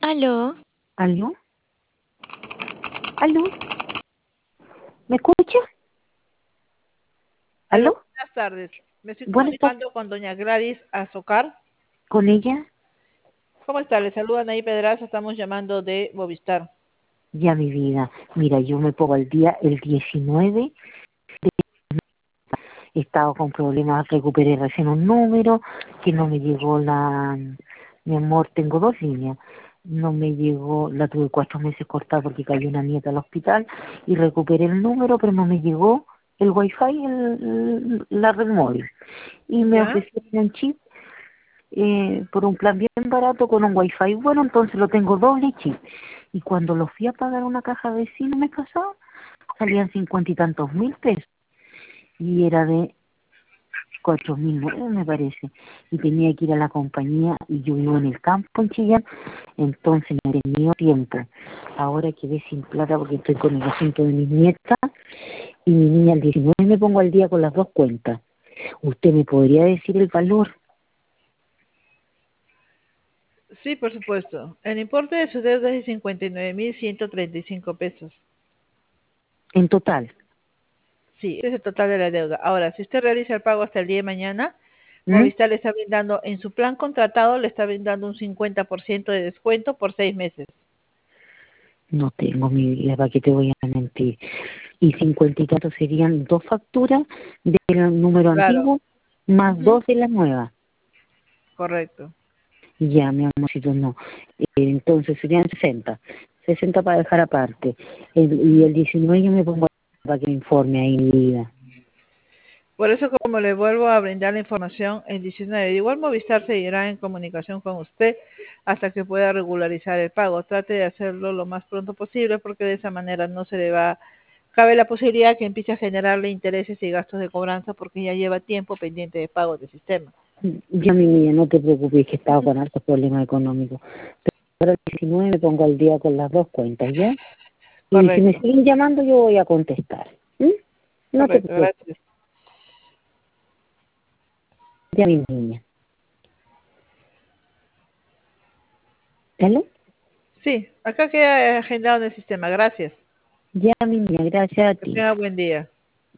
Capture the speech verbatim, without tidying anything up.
Aló. ¿Aló? ¿Aló? ¿Me escucha? Aló, ¿Aló? buenas tardes. Me estoy Buenas tardes. comunicando con doña Gladys Azocar. ¿Con ella? ¿Cómo está? Le saludan ahí Pedraza, estamos llamando de Movistar. Ya, mi vida. Mira, yo me pongo al día el diecinueve. He estado con problemas, recuperé recién un número, que no me llegó la... Mi amor, tengo dos líneas. No me llegó, la tuve cuatro meses cortada porque cayó una nieta al hospital y recuperé el número, pero no me llegó el wifi, el, la red móvil. Y me ¿Ya? ofrecieron un chip eh, por un plan bien barato con un wifi bueno, entonces lo tengo doble chip. Y cuando lo fui a pagar a una caja vecina me pasó, salían cincuenta y tantos mil pesos. Y era de cuatro mil nueve me parece. Y tenía que ir a la compañía y yo vivo en el campo en Chillán, entonces no he tenido tiempo. Ahora quedé sin plata porque estoy con el asunto de mis nietas y mi niña el diecinueve me pongo al día con las dos cuentas. ¿Usted me podría decir el valor Sí, por supuesto. El importe de su deuda es de cincuenta y nueve mil ciento treinta y cinco pesos. en total? Sí, ese es el total de la deuda. Ahora, si usted realiza el pago hasta el día de mañana, ¿Mm? Movistar le está brindando, en su plan contratado, le está brindando un cincuenta por ciento de descuento por seis meses. No tengo, mi vida, ¿para qué te voy a mentir? Y cincuenta y tantos serían dos facturas del número Claro. antiguo más Ujú. dos de la nueva. Correcto. Ya, mi amorcito, no. Eh, entonces serían sesenta. sesenta para dejar aparte. El, y el diecinueve yo me pongo para que me informe ahí mi vida. Por eso, como le vuelvo a brindar la información, el diecinueve, de igual Movistar seguirá en comunicación con usted hasta que pueda regularizar el pago. Trate de hacerlo lo más pronto posible porque de esa manera no se le va, cabe la posibilidad que empiece a generarle intereses y gastos de cobranza porque ya lleva tiempo pendiente de pago del sistema. Ya, mi niña, no te preocupes, que estaba con altos problemas económicos. Pero el diecinueve me pongo al día con las dos cuentas, ¿ya? Y si me Correcto, siguen llamando, yo voy a contestar. ¿Mm? No te correcto, preocupes, gracias. ya, mi niña. ¿Aló? Sí, acá queda agendado en el sistema. Gracias. Ya, mi niña, gracias a Que ti. tenga buen día.